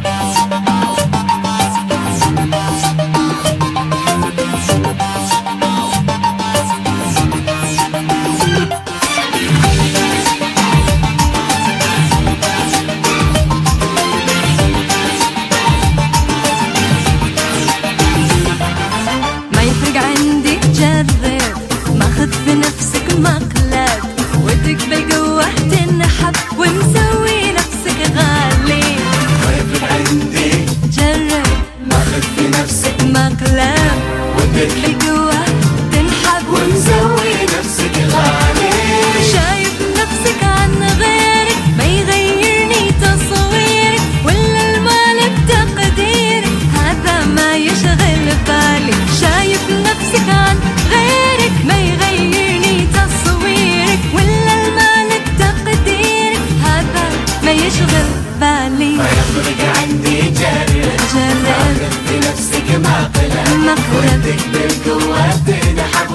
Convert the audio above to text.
بنفسك مقلب ودك بالقوة تنحب ومسوي نفسك غالي. طيب عندي جرب ماخذ في نفسك مقلب ودك بالقوة تنحب ومسوي نفسك غالي. شايف نفسك عن غيرك ما يغيرني تصويرك ولا المال بتقديرك هذا ما يشغل بالي. شايف نفسك عن غيرك ما يغيرني تصويرك ولا المال بتقديرك هذا ما يشغل بالي. ما يفرق عندي جرب جرب ماخذ في نفسك مقلب مقلب ودك بالقوة تنحب